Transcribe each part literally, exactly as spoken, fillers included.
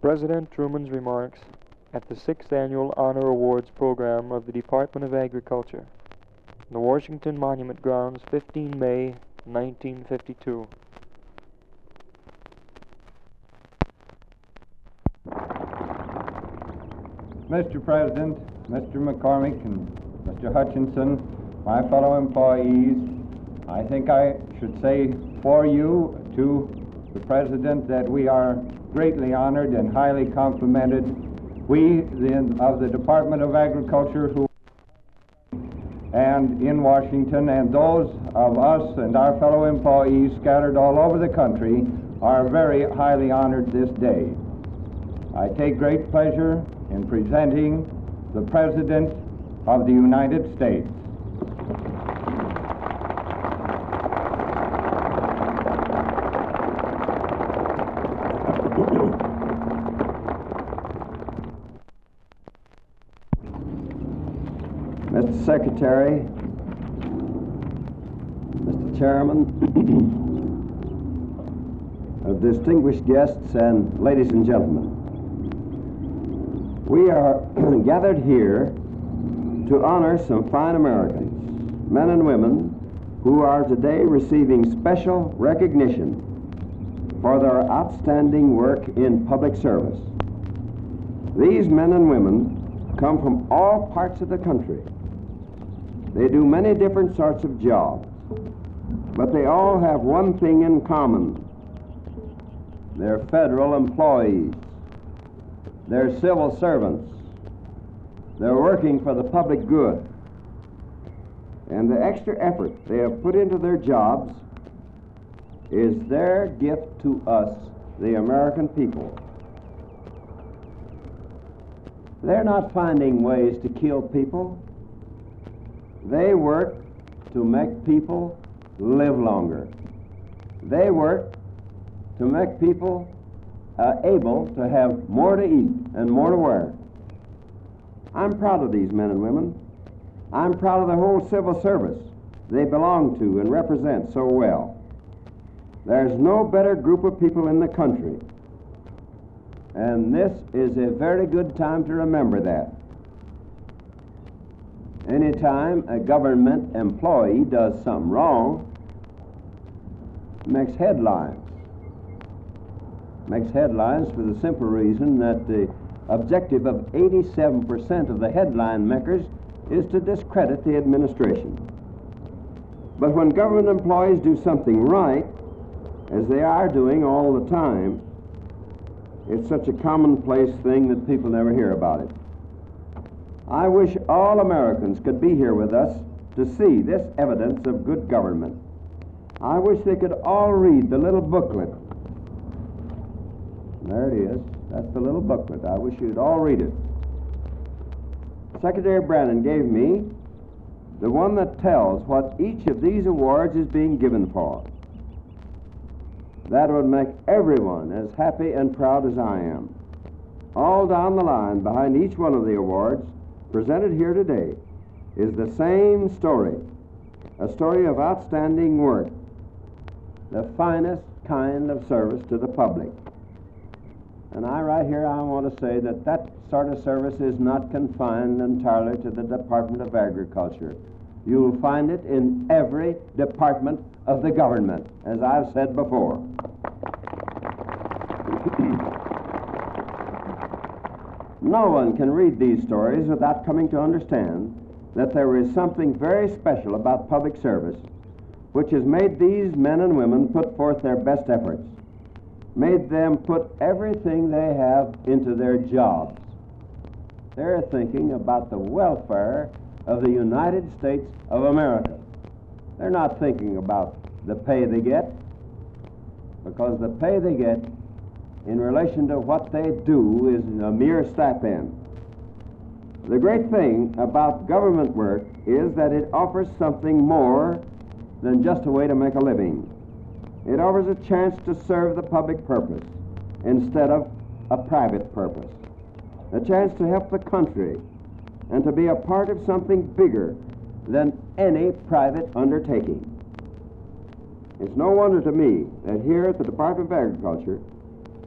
President Truman's remarks at the sixth Annual Honor Awards program of the Department of Agriculture, the Washington Monument Grounds, fifteenth of May, nineteen fifty-two. Mister President, Mister McCormick, and Mister Hutchinson, my fellow employees, I think I should say for you to the President that we are greatly honored and highly complimented. We the, of the Department of Agriculture who and in Washington, and those of us and our fellow employees scattered all over the country are very highly honored this day. I take great pleasure in presenting the President of the United States. Mister Secretary, Mister Chairman, uh, distinguished guests, and ladies and gentlemen, we are gathered here to honor some fine Americans, men and women, who are today receiving special recognition for their outstanding work in public service. These men and women come from all parts of the country. They do many different sorts of jobs, but they all have one thing in common. They're federal employees. They're civil servants. They're working for the public good. And the extra effort they have put into their jobs is their gift to us, the American people. They're not finding ways to kill people. They work to make people live longer. They work to make people uh, able to have more to eat and more to wear. I'm proud of these men and women. I'm proud of the whole civil service they belong to and represent so well. There's no better group of people in the country, and this is a very good time to remember that. Anytime a government employee does something wrong, it makes headlines. Makes headlines for the simple reason that the objective of eighty-seven percent of the headline makers is to discredit the administration. But when government employees do something right, as they are doing all the time, it's such a commonplace thing that people never hear about it. I wish all Americans could be here with us to see this evidence of good government. I wish they could all read the little booklet. There it is. That's the little booklet. I wish you'd all read it. Secretary Brannon gave me the one that tells what each of these awards is being given for. That would make everyone as happy and proud as I am. All down the line behind each one of the awards presented here today is the same story, a story of outstanding work, the finest kind of service to the public. And I, right here, I want to say that that sort of service is not confined entirely to the Department of Agriculture. You'll find it in every department of the government, as I've said before. No one can read these stories without coming to understand that there is something very special about public service which has made these men and women put forth their best efforts, made them put everything they have into their jobs. They're thinking about the welfare of the United States of America. They're not thinking about the pay they get, because the pay they get in relation to what they do is a mere stipend. The great thing about government work is that it offers something more than just a way to make a living. It offers a chance to serve the public purpose instead of a private purpose, a chance to help the country and to be a part of something bigger than any private undertaking. It's no wonder to me that here at the Department of Agriculture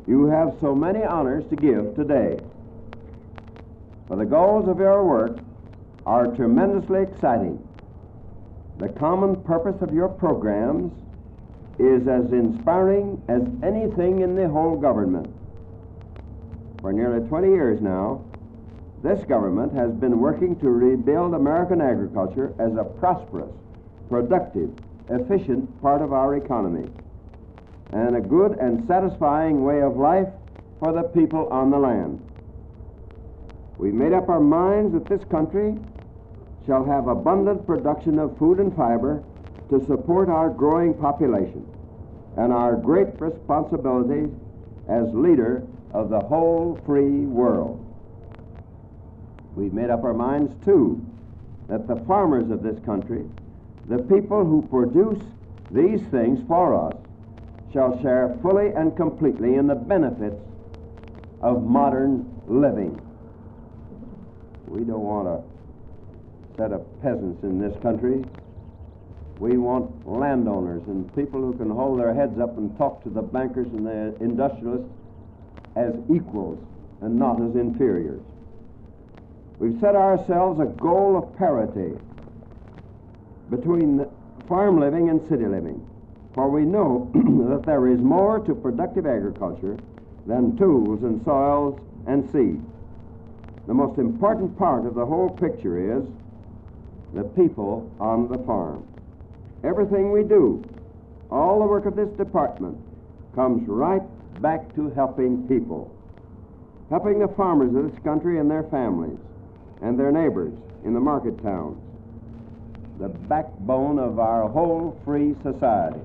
you have so many honors to give today. For the goals of your work are tremendously exciting. The common purpose of your programs is as inspiring as anything in the whole government. For nearly twenty years now, this government has been working to rebuild American agriculture as a prosperous, productive, efficient part of our economy, and a good and satisfying way of life for the people on the land. We made up our minds that this country shall have abundant production of food and fiber to support our growing population and our great responsibility as leader of the whole free world. We've made up our minds, too, that the farmers of this country, the people who produce these things for us, shall share fully and completely in the benefits of modern living. We don't want a set of peasants in this country. We want landowners and people who can hold their heads up and talk to the bankers and the industrialists as equals and not as inferiors. We've set ourselves a goal of parity between farm living and city living, for we know that there is more to productive agriculture than tools and soils and seed. The most important part of the whole picture is the people on the farm. Everything we do, all the work of this department, comes right back to helping people, helping the farmers of this country and their families and their neighbors in the market towns, the backbone of our whole free society.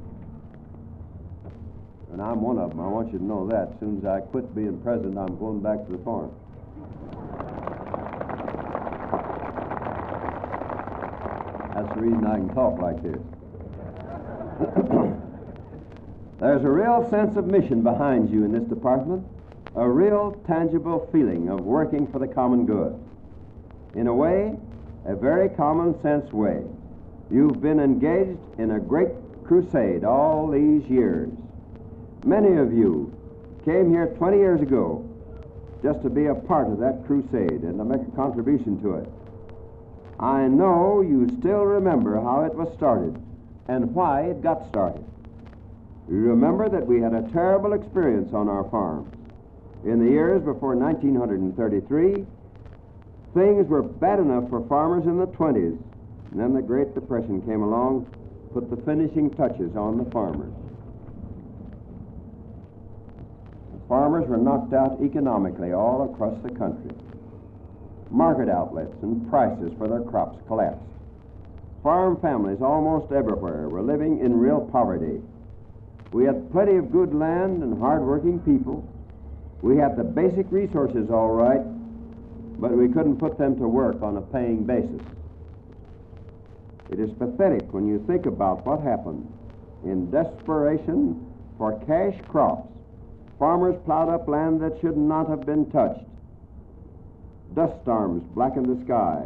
And I'm one of them. I want you to know that. As soon as I quit being president, I'm going back to the farm. That's the reason I can talk like this. There's a real sense of mission behind you in this department, a real tangible feeling of working for the common good. In a way, a very common sense way, you've been engaged in a great crusade all these years. Many of you came here twenty years ago just to be a part of that crusade and to make a contribution to it. I know you still remember how it was started and why it got started. You remember that we had a terrible experience on our farms. In the years before nineteen thirty-three, things were bad enough for farmers in the twenties, and then the Great Depression came along, put the finishing touches on the farmers. The farmers were knocked out economically all across the country. Market outlets and prices for their crops collapsed. Farm families almost everywhere were living in real poverty. We had plenty of good land and hard-working people. We had the basic resources all right, but we couldn't put them to work on a paying basis. It is pathetic when you think about what happened. In desperation for cash crops, farmers plowed up land that should not have been touched. Dust storms blackened the sky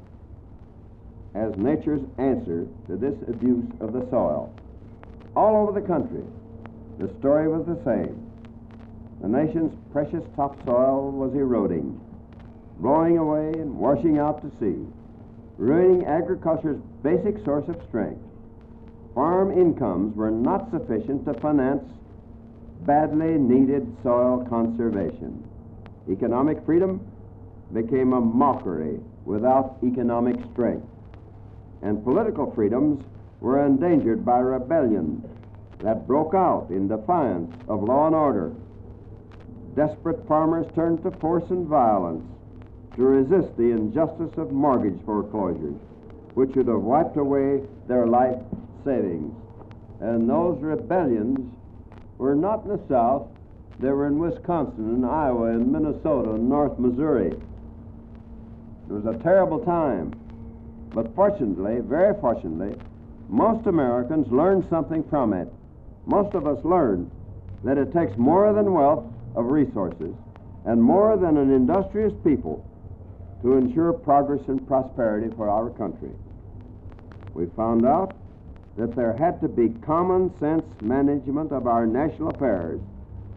as nature's answer to this abuse of the soil. All over the country, the story was the same. The nation's precious topsoil was eroding, blowing away and washing out to sea, ruining agriculture's basic source of strength. Farm incomes were not sufficient to finance badly needed soil conservation. Economic freedom became a mockery without economic strength, and political freedoms were endangered by rebellion that broke out in defiance of law and order. Desperate farmers turned to force and violence to resist the injustice of mortgage foreclosures, which would have wiped away their life savings. And those rebellions were not in the South, they were in Wisconsin and Iowa and Minnesota and North Missouri. It was a terrible time, but fortunately, very fortunately, most Americans learned something from it. Most of us learned that it takes more than wealth of resources and more than an industrious people to ensure progress and prosperity for our country. We found out that there had to be common sense management of our national affairs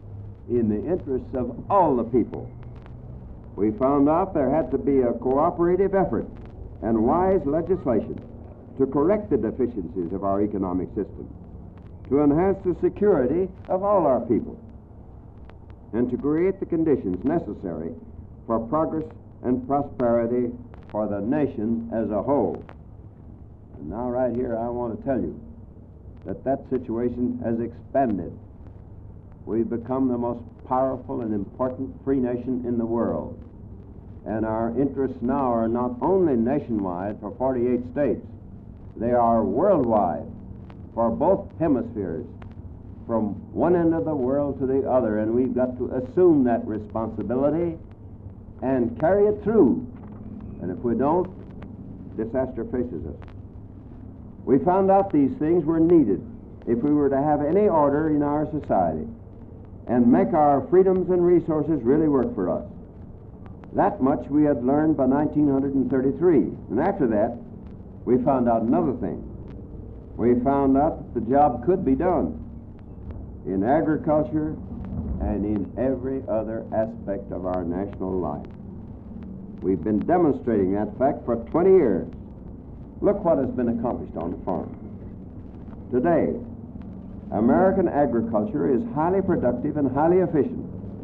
in the interests of all the people. We found out there had to be a cooperative effort and wise legislation to correct the deficiencies of our economic system, to enhance the security of all our people, and to create the conditions necessary for progress and prosperity for the nation as a whole. And now right here I want to tell you that that situation has expanded. We've become the most powerful and important free nation in the world. And our interests now are not only nationwide for forty-eight states, they are worldwide for both hemispheres, from one end of the world to the other, and we've got to assume that responsibility and carry it through. And if we don't, disaster faces us. We found out these things were needed if we were to have any order in our society and make our freedoms and resources really work for us. That much we had learned by nineteen thirty-three. And after that, we found out another thing. We found out that the job could be done in agriculture and in every other aspect of our national life. We've been demonstrating that fact for twenty years. Look what has been accomplished on the farm. Today, American agriculture is highly productive and highly efficient.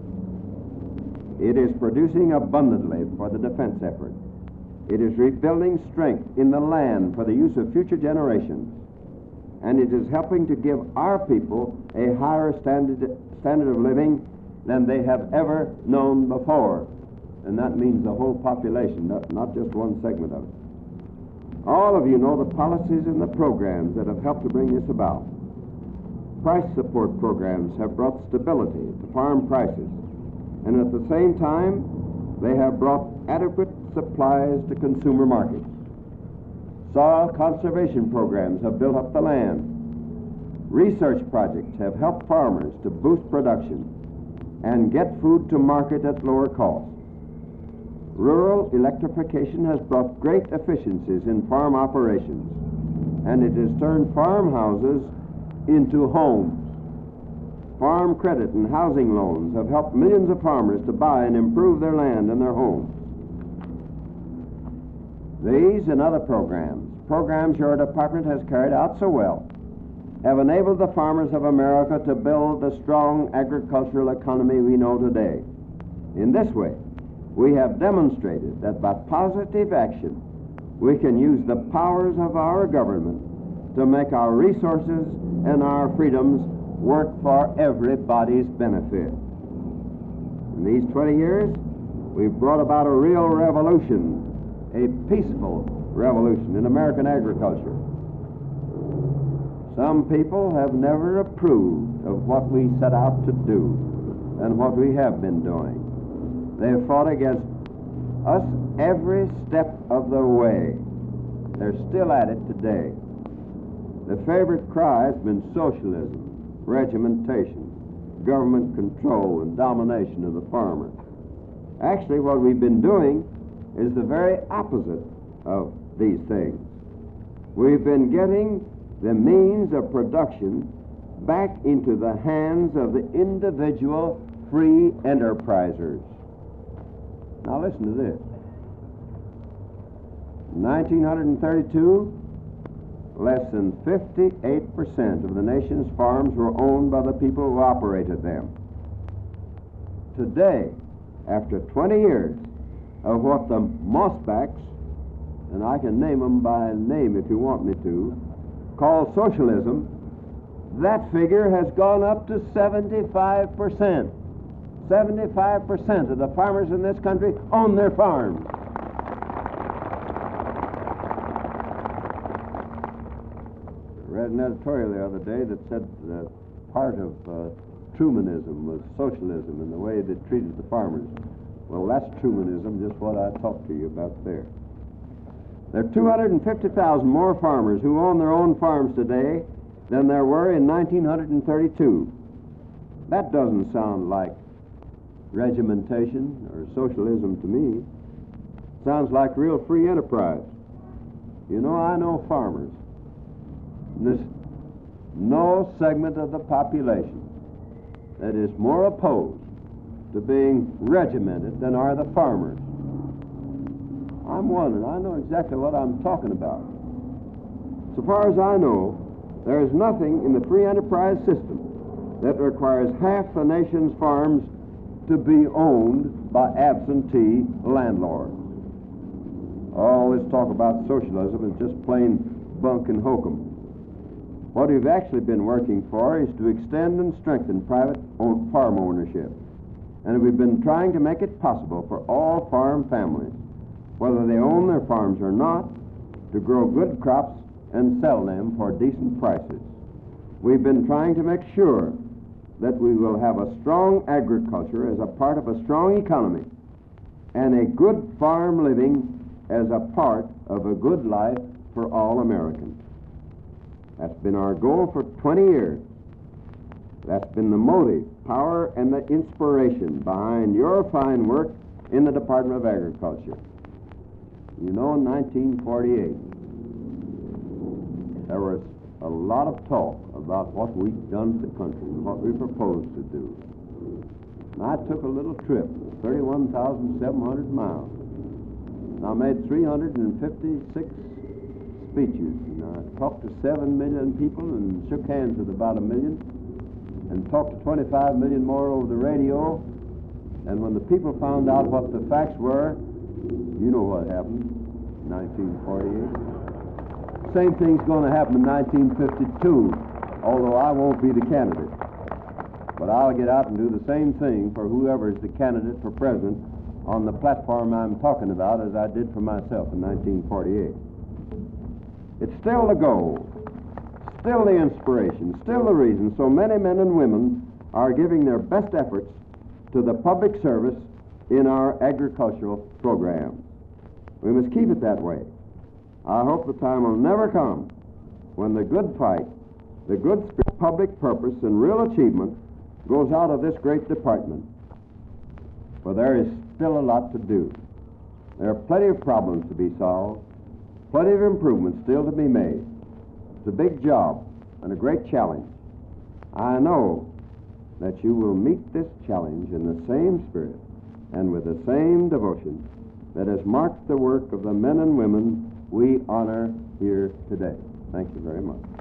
It is producing abundantly for the defense effort. It is rebuilding strength in the land for the use of future generations. And it is helping to give our people a higher standard, standard of living than they have ever known before. And that means the whole population, not, not just one segment of it. All of you know the policies and the programs that have helped to bring this about. Price support programs have brought stability to farm prices, and at the same time, they have brought adequate supplies to consumer markets. Soil conservation programs have built up the land. Research projects have helped farmers to boost production and get food to market at lower cost. Rural electrification has brought great efficiencies in farm operations, and it has turned farmhouses into homes. Farm credit and housing loans have helped millions of farmers to buy and improve their land and their homes. These and other programs, programs your department has carried out so well, have enabled the farmers of America to build the strong agricultural economy we know today. In this way, we have demonstrated that by positive action, we can use the powers of our government to make our resources and our freedoms work for everybody's benefit. In these twenty years, we've brought about a real revolution, a peaceful revolution in American agriculture. Some people have never approved of what we set out to do and what we have been doing. They've fought against us every step of the way. They're still at it today. The favorite cry has been socialism, regimentation, government control, and domination of the farmer. Actually, what we've been doing is the very opposite of these things. We've been getting the means of production back into the hands of the individual free enterprisers. Now listen to this. In nineteen thirty-two, less than fifty-eight percent of the nation's farms were owned by the people who operated them. Today, after twenty years of what the mossbacks, and I can name them by name if you want me to, call socialism, that figure has gone up to seventy-five percent. seventy-five percent of the farmers in this country own their farms. I read an editorial the other day that said that part of uh, Trumanism was socialism and the way they treated the farmers. Well, that's Trumanism, just what I talked to you about there. There are two hundred fifty thousand more farmers who own their own farms today than there were in nineteen thirty-two. That doesn't sound like regimentation or socialism to me. Sounds like real free enterprise. You know, I know farmers. There's no segment of the population that is more opposed to being regimented than are the farmers. I'm one, and I know exactly what I'm talking about. So far as I know, there is nothing in the free enterprise system that requires half the nation's farms to be owned by absentee landlords. All this talk about socialism is just plain bunk and hokum. What we've actually been working for is to extend and strengthen private own farm ownership. And we've been trying to make it possible for all farm families, whether they own their farms or not, to grow good crops and sell them for decent prices. We've been trying to make sure that we will have a strong agriculture as a part of a strong economy, and a good farm living as a part of a good life for all Americans. That's been our goal for twenty years. That's been the motive, power, and the inspiration behind your fine work in the Department of Agriculture. You know, in nineteen forty-eight, there was a lot of talk about what we've done to the country and what we proposed to do. And I took a little trip, thirty-one thousand seven hundred miles. And I made three hundred fifty-six speeches. And I talked to seven million people and shook hands with about a million, and talked to twenty-five million more over the radio. And when the people found out what the facts were, you know what happened in nineteen forty-eight. Same thing's going to happen in nineteen fifty-two, although I won't be the candidate. But I'll get out and do the same thing for whoever is the candidate for president on the platform I'm talking about, as I did for myself in nineteen forty-eight. It's still the goal, still the inspiration, still the reason so many men and women are giving their best efforts to the public service in our agricultural program. We must keep it that way. I hope the time will never come when the good fight, the good spirit, public purpose, and real achievement goes out of this great department. For there is still a lot to do. There are plenty of problems to be solved, plenty of improvements still to be made. It's a big job and a great challenge. I know that you will meet this challenge in the same spirit and with the same devotion that has marked the work of the men and women we honor here today. Thank you very much.